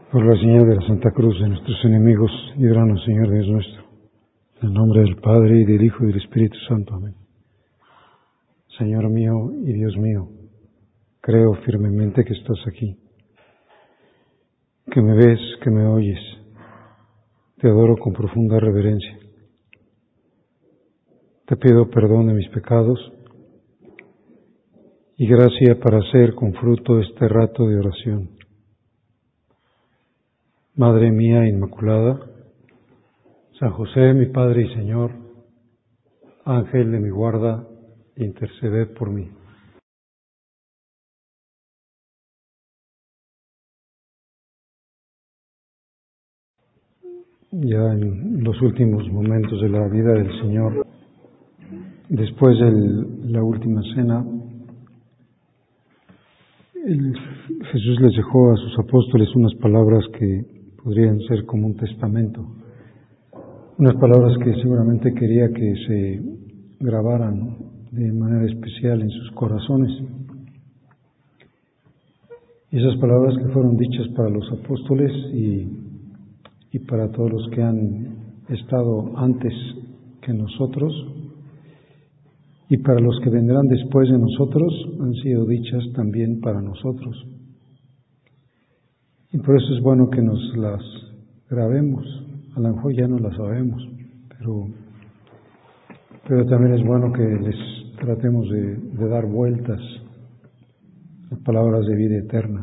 Por la señal de la Santa Cruz de nuestros enemigos, líbranos, Señor Dios nuestro. En el nombre del Padre, y del Hijo, y del Espíritu Santo. Amén. Señor mío y Dios mío, creo firmemente que estás aquí, que me ves, que me oyes. Te adoro con profunda reverencia. Te pido perdón de mis pecados y gracia para hacer con fruto este rato de oración. Madre mía Inmaculada, San José, mi Padre y Señor, Ángel de mi guarda, interceded por mí. Ya en los últimos momentos de la vida del Señor, después de la última cena, Jesús les dejó a sus apóstoles unas palabras que podrían ser como un testamento, unas palabras que seguramente quería que se grabaran de manera especial en sus corazones. Y esas palabras que fueron dichas para los apóstoles y para todos los que han estado antes que nosotros y para los que vendrán después de nosotros, han sido dichas también para nosotros. Y por eso es bueno que nos las grabemos. A lo mejor ya no las sabemos, pero también es bueno que les tratemos de dar vueltas a palabras de vida eterna.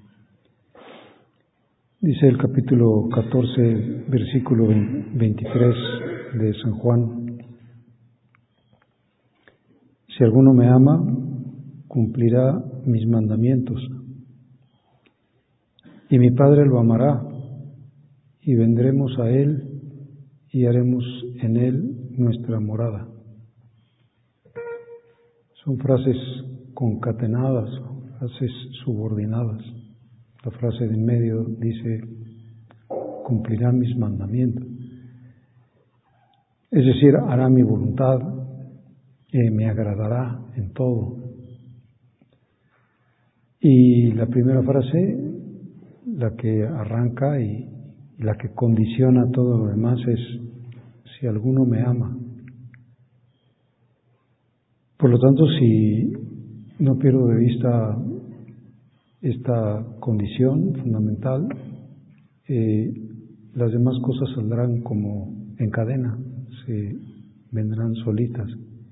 Dice el capítulo 14, versículo 23 de San Juan: si alguno me ama, cumplirá mis mandamientos, y mi Padre lo amará, y vendremos a él y haremos en él nuestra morada. Son frases concatenadas, frases subordinadas. La frase de en medio dice: cumplirá mis mandamientos. Es decir, hará mi voluntad, me agradará en todo. Y la primera frase, la que arranca y la que condiciona todo lo demás, es: si alguno me ama. Por lo tanto, si no pierdo de vista esta condición fundamental, las demás cosas saldrán como en cadena, se vendrán solitas.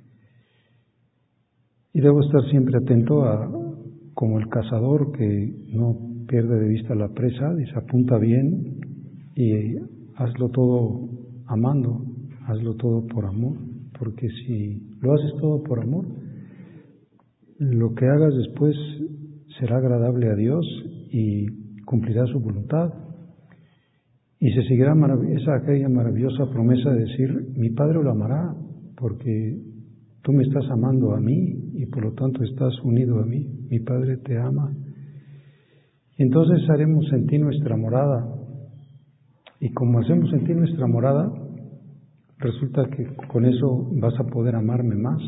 Y debo estar siempre atento como el cazador que no pierde de vista la presa, dice: apunta bien y hazlo todo amando, hazlo todo por amor, porque si lo haces todo por amor, lo que hagas después será agradable a Dios y cumplirá su voluntad. Y se seguirá aquella maravillosa promesa de decir: mi Padre lo amará, porque tú me estás amando a mí y por lo tanto estás unido a mí. Mi Padre te ama. Y entonces haremos en ti nuestra morada. Y como hacemos en ti nuestra morada, resulta que con eso vas a poder amarme más.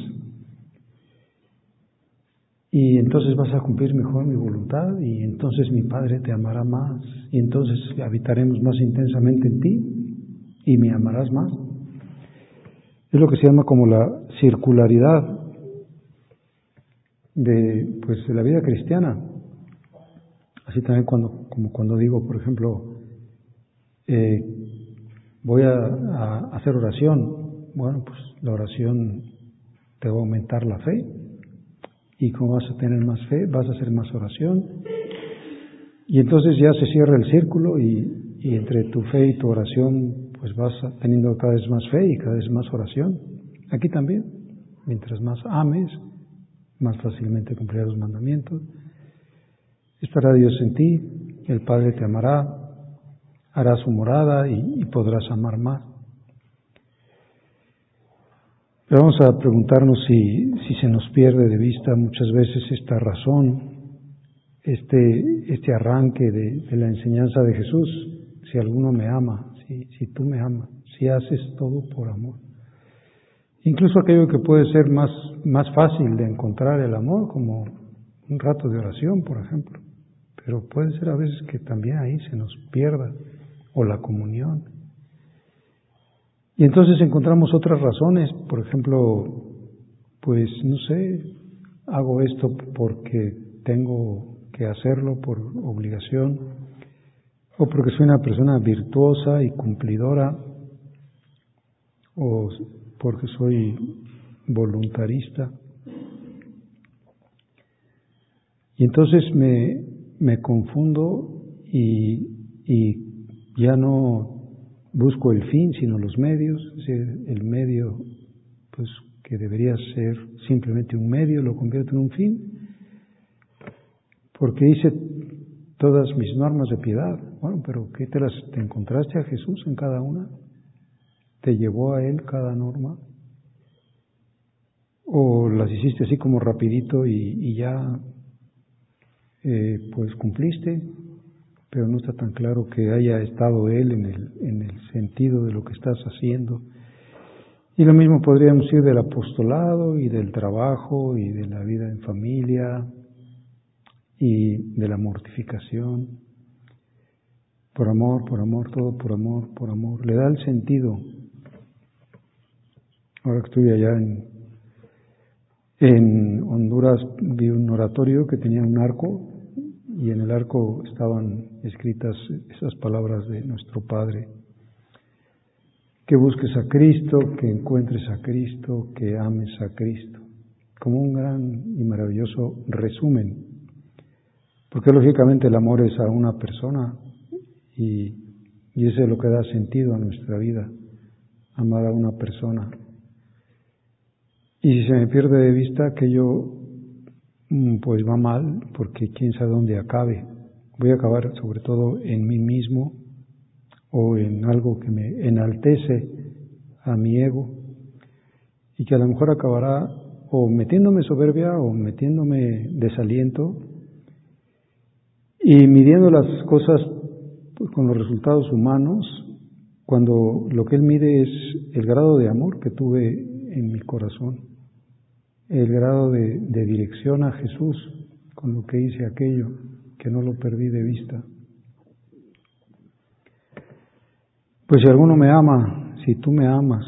Y entonces vas a cumplir mejor mi voluntad, y entonces mi Padre te amará más, y entonces habitaremos más intensamente en ti, y me amarás más. Es lo que se llama como la circularidad de la vida cristiana. Así también como cuando digo, por ejemplo, voy a hacer oración. Bueno, pues la oración te va a aumentar la fe. Y como vas a tener más fe, vas a hacer más oración. Y entonces ya se cierra el círculo y entre tu fe y tu oración, pues vas teniendo cada vez más fe y cada vez más oración. Aquí también, mientras más ames, más fácilmente cumplirás los mandamientos. Estará Dios en ti, el Padre te amará, hará su morada y podrás amar más. Pero vamos a preguntarnos si se nos pierde de vista muchas veces esta razón, este arranque de la enseñanza de Jesús. Si alguno me ama, si tú me amas, si haces todo por amor. Incluso aquello que puede ser más fácil de encontrar el amor, como un rato de oración, por ejemplo. pero puede ser a veces que también ahí se nos pierda, o la comunión. Y entonces encontramos otras razones, por ejemplo, pues no sé, hago esto porque tengo que hacerlo por obligación, o porque soy una persona virtuosa y cumplidora, o porque soy voluntarista. Y entonces me confundo y ya no busco el fin, sino los medios. Es decir, el medio, pues que debería ser simplemente un medio, lo convierto en un fin, porque hice todas mis normas de piedad. Bueno, pero ¿qué te encontraste a Jesús en cada una? ¿Te llevó a Él cada norma? ¿O las hiciste así como rapidito y ya pues cumpliste? Pero no está tan claro que haya estado Él en el sentido de lo que estás haciendo. Y lo mismo podríamos decir del apostolado y del trabajo y de la vida en familia y de la mortificación. Por amor, todo por amor, por amor. Le da el sentido. Ahora que estuve allá en Honduras, vi un oratorio que tenía un arco y en el arco estaban escritas esas palabras de nuestro Padre: que busques a Cristo, que encuentres a Cristo, que ames a Cristo, como un gran y maravilloso resumen, porque lógicamente el amor es a una persona y eso es lo que da sentido a nuestra vida, amar a una persona. Y si se me pierde de vista aquello, pues va mal, porque quién sabe dónde acabe. Voy a acabar sobre todo en mí mismo o en algo que me enaltece a mi ego y que a lo mejor acabará o metiéndome soberbia o metiéndome desaliento y midiendo las cosas pues, con los resultados humanos, cuando lo que Él mide es el grado de amor que tuve en mi corazón, el grado de dirección a Jesús con lo que hice aquello, que no lo perdí de vista. Pues si alguno me ama, si tú me amas,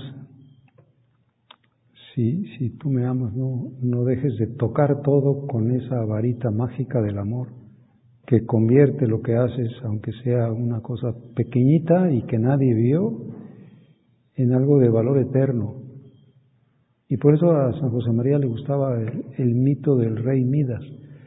si tú me amas, no dejes de tocar todo con esa varita mágica del amor, que convierte lo que haces, aunque sea una cosa pequeñita y que nadie vio, en algo de valor eterno. Y por eso a San José María le gustaba el mito del rey Midas.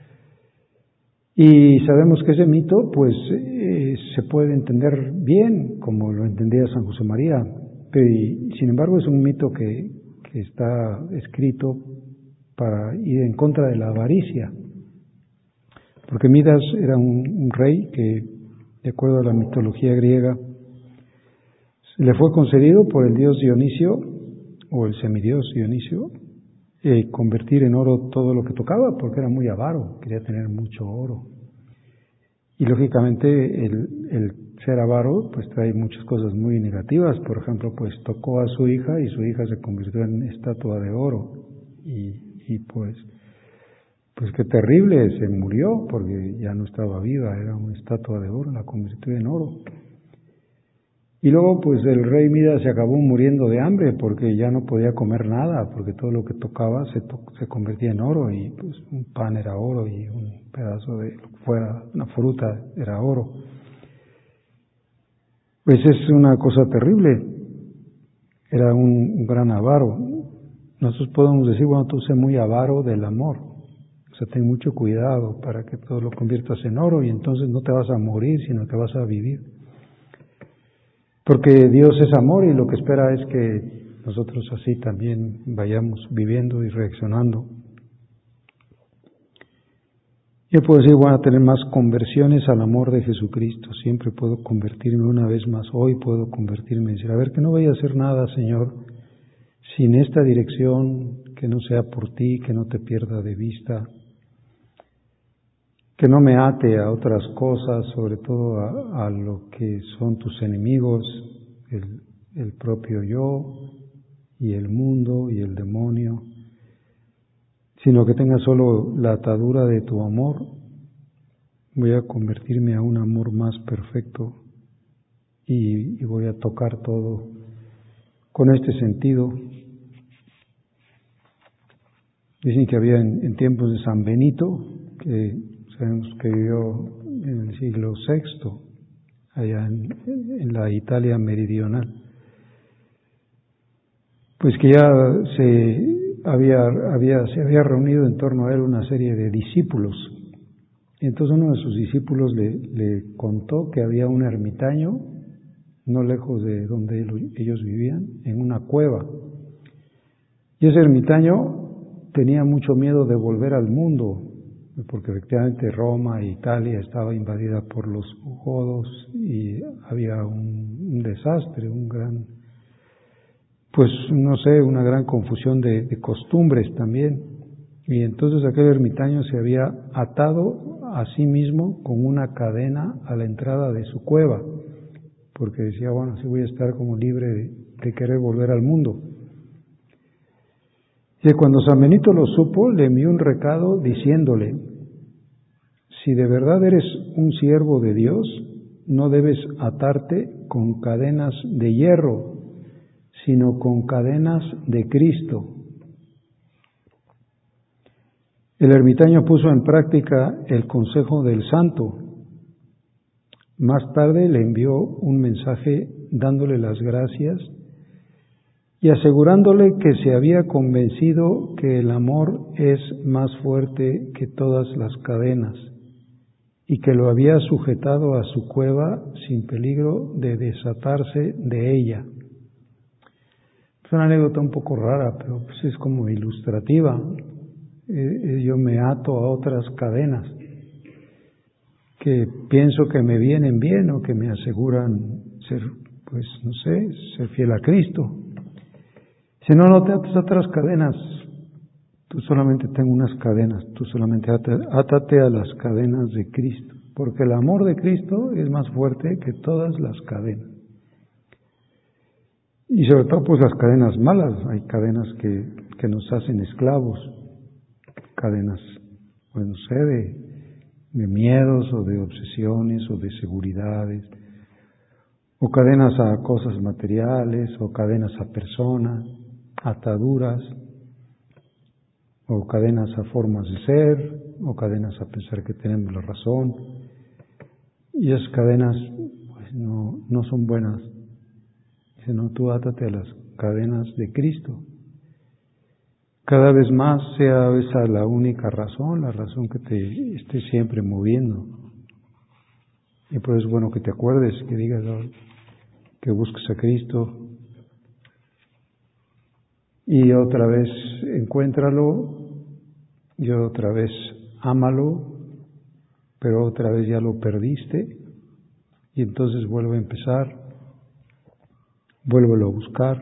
Y sabemos que ese mito, pues, se puede entender bien, como lo entendía San José María, pero sin embargo es un mito que está escrito para ir en contra de la avaricia. Porque Midas era un rey que, de acuerdo a la mitología griega, le fue concedido por el dios Dionisio, o el semidios Dionisio, convertir en oro todo lo que tocaba, porque era muy avaro, quería tener mucho oro. Y lógicamente el ser avaro pues trae muchas cosas muy negativas. Por ejemplo, pues tocó a su hija y su hija se convirtió en estatua de oro. Y pues qué terrible, se murió porque ya no estaba viva, era una estatua de oro, la convirtió en oro. Y luego pues el rey Midas se acabó muriendo de hambre porque ya no podía comer nada, porque todo lo que tocaba se convertía en oro, y pues un pan era oro y un pedazo de lo que fuera, una fruta era oro. Pues es una cosa terrible, era un gran avaro. Nosotros podemos decir, bueno, tú sé muy avaro del amor, o sea, ten mucho cuidado para que todo lo conviertas en oro y entonces no te vas a morir, sino que vas a vivir. Porque Dios es amor y lo que espera es que nosotros así también vayamos viviendo y reaccionando. Yo puedo decir, voy a tener más conversiones al amor de Jesucristo. Siempre puedo convertirme una vez más. Hoy puedo convertirme y decir, a ver, que no vaya a hacer nada, Señor, sin esta dirección, que no sea por ti, que no te pierda de vista, que no me ate a otras cosas, sobre todo a lo que son tus enemigos, el propio yo y el mundo y el demonio, sino que tenga solo la atadura de tu amor, voy a convertirme a un amor más perfecto y voy a tocar todo con este sentido. Dicen que había en tiempos de San Benito, que sabemos que vivió en el siglo VI, allá en la Italia meridional, pues que ya se había reunido en torno a él una serie de discípulos. Entonces uno de sus discípulos le contó que había un ermitaño no lejos de donde ellos vivían, en una cueva. Y ese ermitaño tenía mucho miedo de volver al mundo, porque efectivamente Roma e Italia estaba invadida por los godos y había un desastre, una gran confusión de costumbres también. Y entonces aquel ermitaño se había atado a sí mismo con una cadena a la entrada de su cueva, porque decía, bueno, así voy a estar como libre de querer volver al mundo. Y cuando San Benito lo supo, le envió un recado diciéndole: si de verdad eres un siervo de Dios, no debes atarte con cadenas de hierro, sino con cadenas de Cristo. El ermitaño puso en práctica el consejo del santo. Más tarde le envió un mensaje dándole las gracias y asegurándole que se había convencido que el amor es más fuerte que todas las cadenas y que lo había sujetado a su cueva sin peligro de desatarse de ella. Es una anécdota un poco rara, pero pues es como ilustrativa. Yo me ato a otras cadenas que pienso que me vienen bien o que me aseguran ser fiel a Cristo. Si no te atas a otras cadenas, tú solamente ten unas cadenas, tú solamente átate a las cadenas de Cristo, porque el amor de Cristo es más fuerte que todas las cadenas. Y sobre todo pues las cadenas malas, hay cadenas que nos hacen esclavos, cadenas, pues no sé, de miedos o de obsesiones o de seguridades, o cadenas a cosas materiales, o cadenas a personas, ataduras, o cadenas a formas de ser, o cadenas a pensar que tenemos la razón. Y esas cadenas pues no son buenas. Sino tú átate a las cadenas de Cristo. Cada vez más sea esa la única razón, la razón que te esté siempre moviendo. Y por eso es bueno que te acuerdes, que digas, que busques a Cristo. Y otra vez encuéntralo, y otra vez ámalo, pero otra vez ya lo perdiste, y entonces vuelve a empezar, vuélvelo a buscar.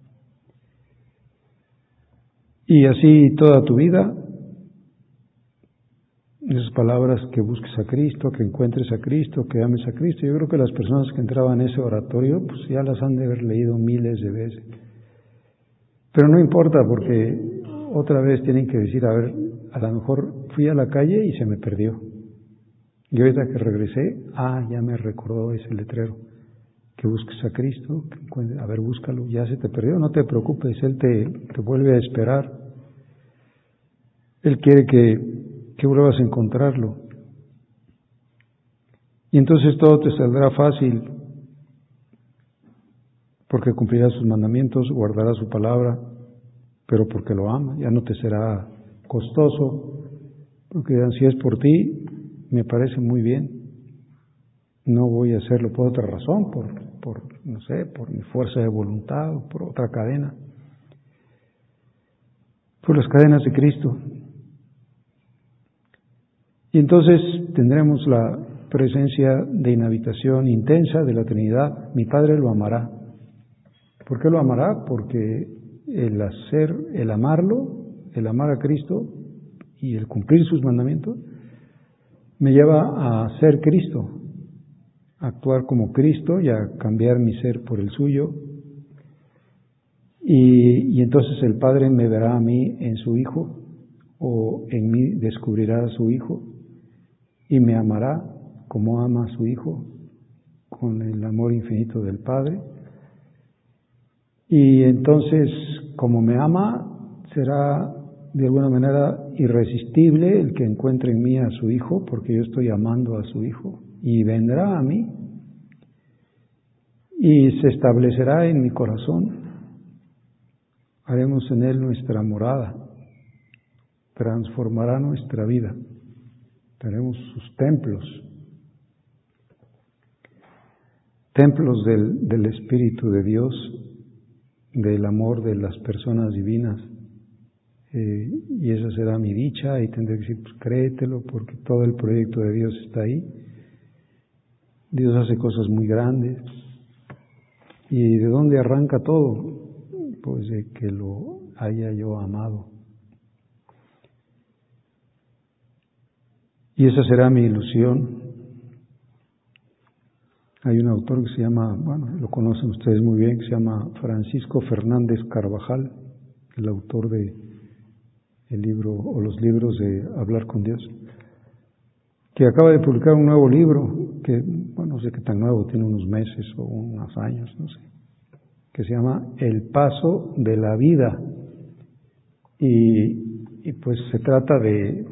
Y así toda tu vida, esas palabras, que busques a Cristo, que encuentres a Cristo, que ames a Cristo. Yo creo que las personas que entraban en ese oratorio, pues ya las han de haber leído miles de veces. Pero no importa, porque otra vez tienen que decir, a ver, a lo mejor fui a la calle y se me perdió. Y ahorita que regresé, ya me recordó ese letrero. Que busques a Cristo, que encuentres, a ver, búscalo, ya se te perdió, no te preocupes, Él te vuelve a esperar. Él quiere que vuelvas a encontrarlo. Y entonces todo te saldrá fácil, porque cumplirás sus mandamientos, guardarás su palabra, pero porque lo ama, ya no te será costoso, porque si es por ti, me parece muy bien, no voy a hacerlo por otra razón, por mi fuerza de voluntad o por otra cadena, por las cadenas de Cristo. Y entonces tendremos la presencia de inhabitación intensa de la Trinidad. Mi Padre lo amará. ¿Por qué lo amará? Porque el amarlo, el amar a Cristo y el cumplir sus mandamientos, me lleva a ser Cristo, a actuar como Cristo y a cambiar mi ser por el suyo. Y entonces el Padre me verá a mí en su Hijo, o en mí descubrirá a su Hijo, y me amará como ama a su Hijo, con el amor infinito del Padre. Y entonces, como me ama, será de alguna manera irresistible el que encuentre en mí a su Hijo, porque yo estoy amando a su Hijo, y vendrá a mí y se establecerá en mi corazón. Haremos en él nuestra morada, transformará nuestra vida, tenemos sus templos del Espíritu de Dios, del amor de las personas divinas. Y esa será mi dicha, y tendré que decir, pues créetelo, porque todo el proyecto de Dios está ahí. Dios hace cosas muy grandes. ¿Y de dónde arranca todo? Pues de que lo haya yo amado. Y esa será mi ilusión. Hay un autor que se llama, bueno, lo conocen ustedes muy bien, que se llama Francisco Fernández Carvajal, el autor de el libro o los libros de Hablar con Dios, que acaba de publicar un nuevo libro, que, bueno, no sé qué tan nuevo, tiene unos meses o unos años, no sé, que se llama El paso de la vida. Y pues se trata de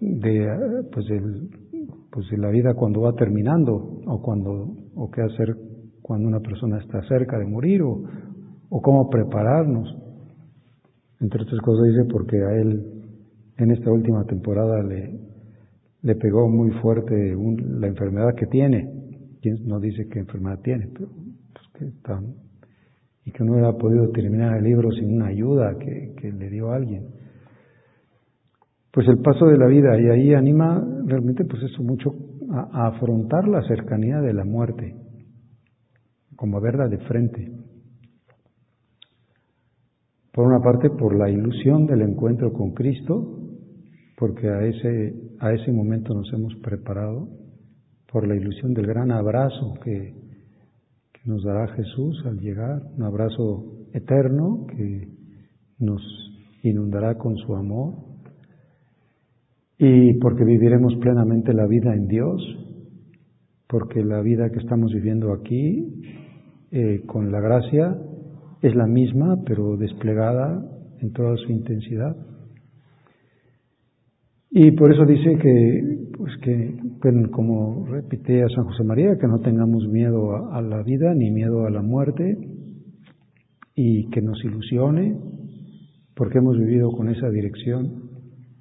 la vida cuando va terminando, o qué hacer cuando una persona está cerca de morir, o cómo prepararnos. Entre otras cosas dice porque a él en esta última temporada le pegó muy fuerte la enfermedad que tiene. Quien no dice qué enfermedad tiene, pero pues que está, y que no hubiera podido terminar el libro sin una ayuda que le dio a alguien. Pues el paso de la vida, y ahí anima realmente pues eso mucho a afrontar la cercanía de la muerte, como a verla de frente. Por una parte, por la ilusión del encuentro con Cristo, porque a ese momento nos hemos preparado, por la ilusión del gran abrazo que nos dará Jesús al llegar, un abrazo eterno que nos inundará con su amor, y porque viviremos plenamente la vida en Dios, porque la vida que estamos viviendo aquí, con la gracia, es la misma, pero desplegada en toda su intensidad. Y por eso dice que como repite a San José María, que no tengamos miedo a la vida, ni miedo a la muerte, y que nos ilusione, porque hemos vivido con esa dirección.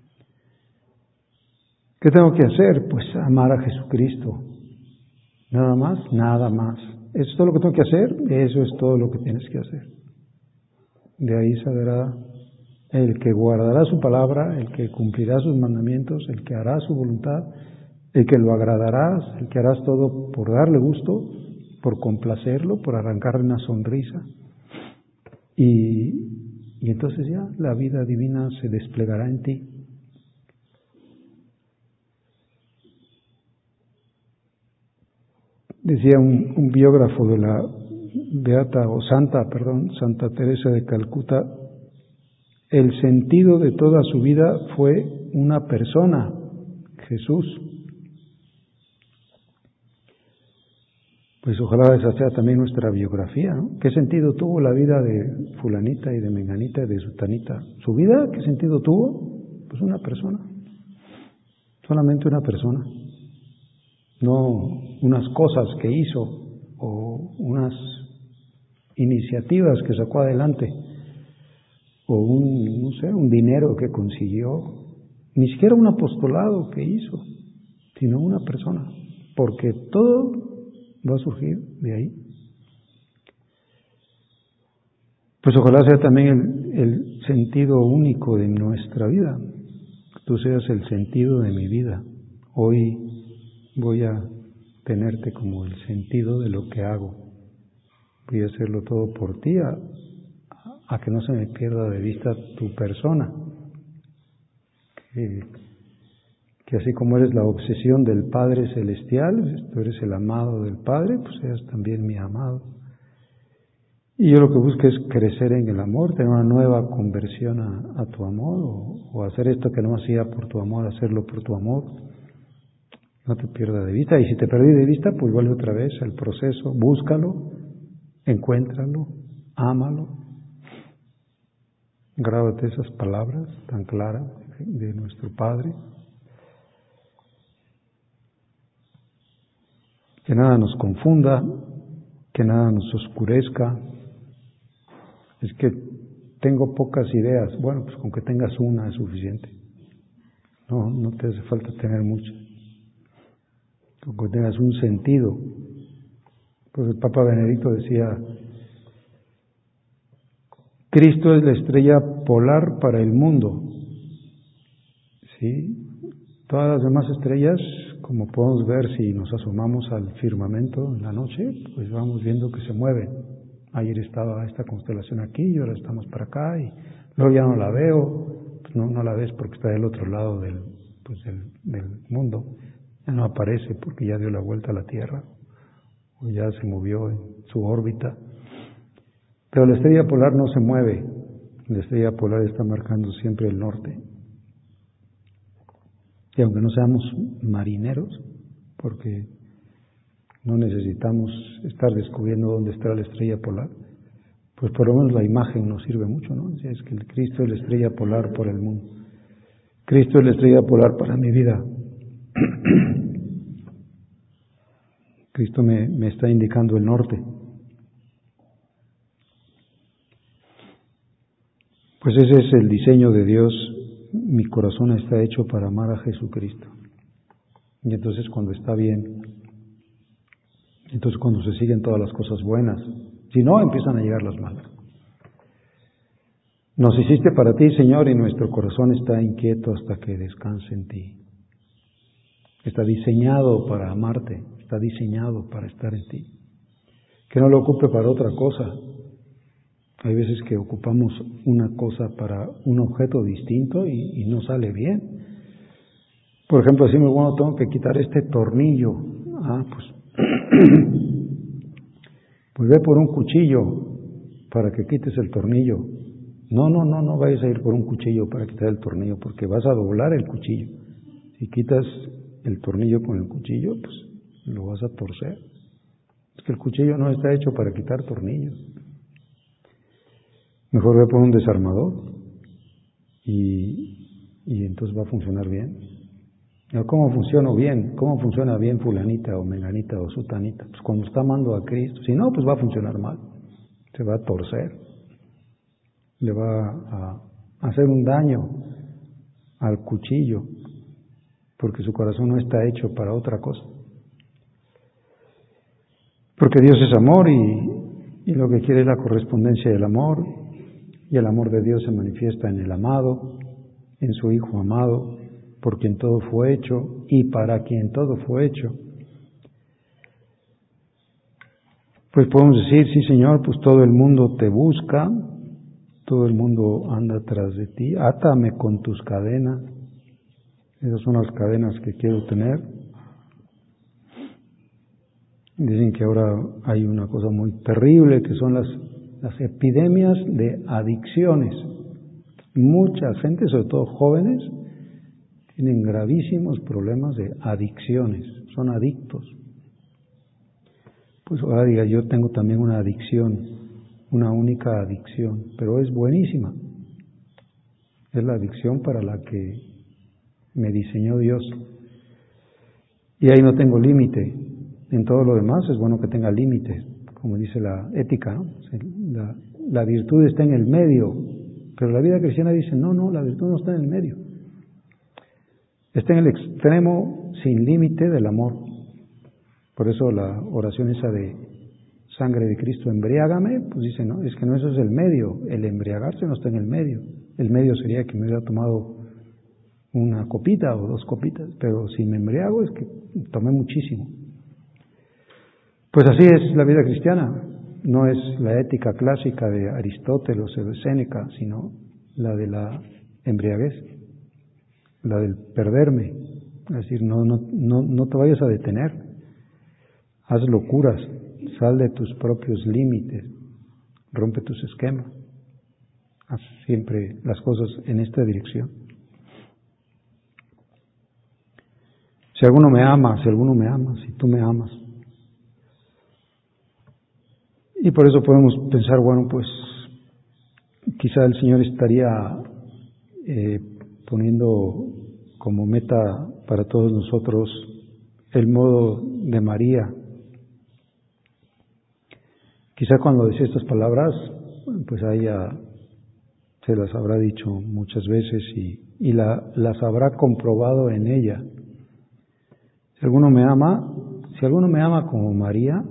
¿Qué tengo que hacer? Pues amar a Jesucristo. Nada más, nada más. ¿Eso es todo lo que tengo que hacer? Eso es todo lo que tienes que hacer. De ahí saldrá el que guardará su palabra, el que cumplirá sus mandamientos, el que hará su voluntad, el que lo agradarás, el que harás todo por darle gusto, por complacerlo, por arrancarle una sonrisa. Y entonces ya la vida divina se desplegará en ti. Decía un biógrafo de la Santa Teresa de Calcuta, el sentido de toda su vida fue una persona, Jesús. Pues ojalá esa sea también nuestra biografía, ¿no? ¿Qué sentido tuvo la vida de fulanita y de menganita y de sutanita? ¿Su vida qué sentido tuvo? Pues una persona, solamente una persona. No unas cosas que hizo o unas iniciativas que sacó adelante o un dinero que consiguió, ni siquiera un apostolado que hizo, sino una persona, porque todo va a surgir de ahí. Pues ojalá sea también el sentido único de nuestra vida, que tú seas el sentido de mi vida. Hoy voy a tenerte como el sentido de lo que hago. Voy a hacerlo todo por ti, a que no se me pierda de vista tu persona. Que así como eres la obsesión del Padre Celestial, tú eres el amado del Padre, pues seas también mi amado. Y yo lo que busco es crecer en el amor, tener una nueva conversión a tu amor, o hacer esto que no hacía por tu amor, hacerlo por tu amor. No te pierdas de vista. Y si te perdí de vista, pues vuelve otra vez al proceso. Búscalo, encuéntralo, ámalo. Grábate esas palabras tan claras de nuestro Padre. Que nada nos confunda, que nada nos oscurezca. Es que tengo pocas ideas. Bueno, pues con que tengas una es suficiente. No te hace falta tener muchas. Con que tengas un sentido. Pues el Papa Benedicto decía, Cristo es la estrella polar para el mundo. ¿Sí? Todas las demás estrellas, como podemos ver si nos asomamos al firmamento en la noche, pues vamos viendo que se mueven. Ayer estaba esta constelación aquí y ahora estamos para acá y luego ya no la veo. Pues no la ves porque está del otro lado del mundo. Ya no aparece porque ya dio la vuelta a la Tierra o ya se movió en su órbita. Pero la estrella polar no se mueve. La estrella polar está marcando siempre el norte. Y aunque no seamos marineros, porque no necesitamos estar descubriendo dónde está la estrella polar, pues por lo menos la imagen nos sirve mucho, ¿no? Es que el Cristo es la estrella polar por el mundo. Cristo es la estrella polar para mi vida. Cristo me está indicando el norte. Pues ese es el diseño de Dios. Mi corazón está hecho para amar a Jesucristo. Y entonces cuando está bien, entonces cuando se siguen todas las cosas buenas, si no, empiezan a llegar las malas. Nos hiciste para ti, Señor, y nuestro corazón está inquieto hasta que descanse en ti. Está diseñado para amarte, está diseñado para estar en ti. Que no lo ocupe para otra cosa. Hay veces que ocupamos una cosa para un objeto distinto y no sale bien. Por ejemplo, decimos, bueno, tengo que quitar este tornillo. Pues ve por un cuchillo para que quites el tornillo. No vayas a ir por un cuchillo para quitar el tornillo, porque vas a doblar el cuchillo. Si quitas el tornillo con el cuchillo, pues lo vas a torcer. Es que el cuchillo no está hecho para quitar tornillos. Mejor ve por un desarmador y entonces va a funcionar bien. ¿Cómo funciona bien? ¿Cómo funciona bien fulanita o menganita o sutanita? Pues cuando está amando a Cristo. Si no, pues va a funcionar mal. Se va a torcer. Le va a hacer un daño al cuchillo porque su corazón no está hecho para otra cosa. Porque Dios es amor y lo que quiere es la correspondencia del amor. Y el amor de Dios se manifiesta en el amado, en su Hijo amado, por quien todo fue hecho y para quien todo fue hecho. Pues podemos decir, sí Señor, pues todo el mundo te busca, todo el mundo anda tras de ti, átame con tus cadenas. Esas son las cadenas que quiero tener. Dicen que ahora hay una cosa muy terrible que son las epidemias de adicciones. Mucha gente, sobre todo jóvenes, tienen gravísimos problemas de adicciones, son adictos. Pues ahora diga, yo tengo también una adicción, una única adicción, pero es buenísima. Es la adicción para la que me diseñó Dios. Y ahí no tengo límite. En todo lo demás es bueno que tenga límites, como dice la ética, ¿no? La virtud está en el medio, pero la vida cristiana dice, no, la virtud no está en el medio. Está en el extremo sin límite del amor. Por eso la oración esa de sangre de Cristo, embriágame, pues dice, no, es que no, eso es el medio. El embriagarse no está en el medio. El medio sería que me hubiera tomado una copita o 2 copitas, pero si me embriago es que tomé muchísimo. Pues así es la vida cristiana. No es la ética clásica de Aristóteles o de Séneca, sino la de la embriaguez, la del perderme. Es decir, no te vayas a detener. Haz locuras, sal de tus propios límites, rompe tus esquemas. Haz siempre las cosas en esta dirección. Si alguno me ama, si tú me amas. Y por eso podemos pensar, bueno, pues quizá el Señor estaría poniendo como meta para todos nosotros el modo de María. Quizá cuando decía estas palabras, pues a ella se las habrá dicho muchas veces y las habrá comprobado en ella. Si alguno me ama como María,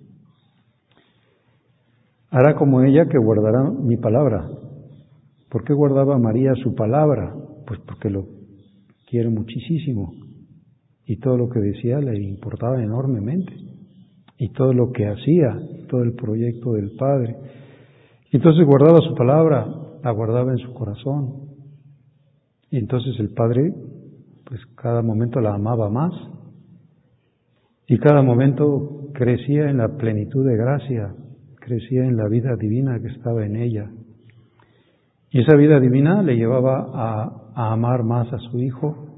hará como ella que guardará mi palabra. ¿Por qué guardaba María su palabra? Pues porque lo quiere muchísimo y todo lo que decía le importaba enormemente y todo lo que hacía, todo el proyecto del Padre. Y entonces guardaba su palabra, la guardaba en su corazón y entonces el Padre pues cada momento la amaba más y cada momento crecía en la plenitud de gracia, crecía en la vida divina que estaba en ella. Y esa vida divina le llevaba a amar más a su Hijo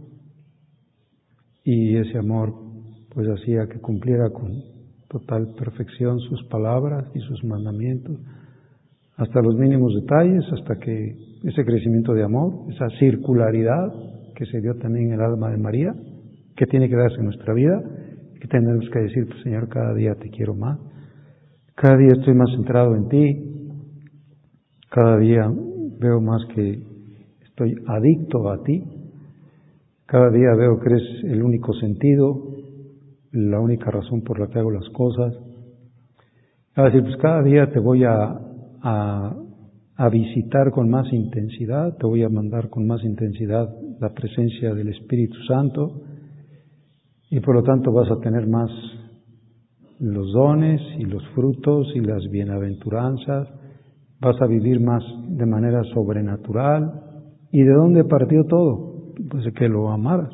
y ese amor pues hacía que cumpliera con total perfección sus palabras y sus mandamientos hasta los mínimos detalles, hasta que ese crecimiento de amor, esa circularidad que se dio también en el alma de María, que tiene que darse en nuestra vida, que tenemos que decir, pues Señor, cada día te quiero más, cada día estoy más centrado en ti, cada día veo más que estoy adicto a ti, cada día veo que eres el único sentido, la única razón por la que hago las cosas. Es decir, pues cada día te voy a visitar con más intensidad, te voy a mandar con más intensidad la presencia del Espíritu Santo y por lo tanto vas a tener más los dones y los frutos y las bienaventuranzas, vas a vivir más de manera sobrenatural. ¿Y de dónde partió todo? Pues de que lo amaras.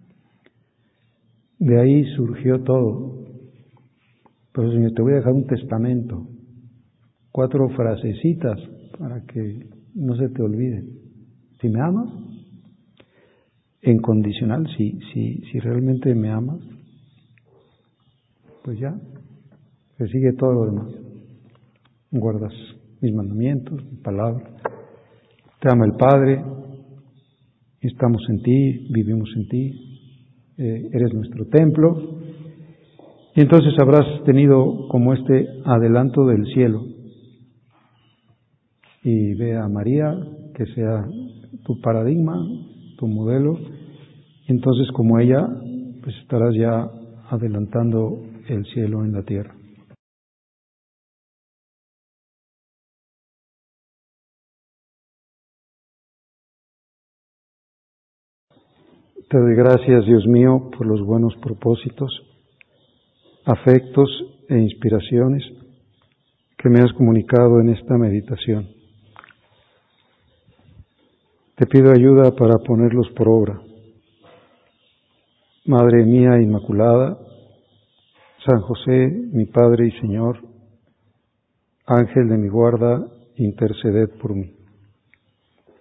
De ahí surgió todo. Pero Señor, te voy a dejar un testamento, 4 frasecitas para que no se te olvide. Si me amas, en condicional, si realmente me amas, pues ya, que sigue todo lo demás. Guardas mis mandamientos, mi palabra. Te ama el Padre, estamos en ti, vivimos en ti, eres nuestro templo. Y entonces habrás tenido como este adelanto del cielo. Y ve a María, que sea tu paradigma, tu modelo. Y entonces como ella, pues estarás ya adelantando el cielo en la tierra. Te doy gracias, Dios mío, por los buenos propósitos, afectos e inspiraciones que me has comunicado en esta meditación. Te pido ayuda para ponerlos por obra. Madre mía Inmaculada, San José, mi Padre y Señor, Ángel de mi guarda, interceded por mí.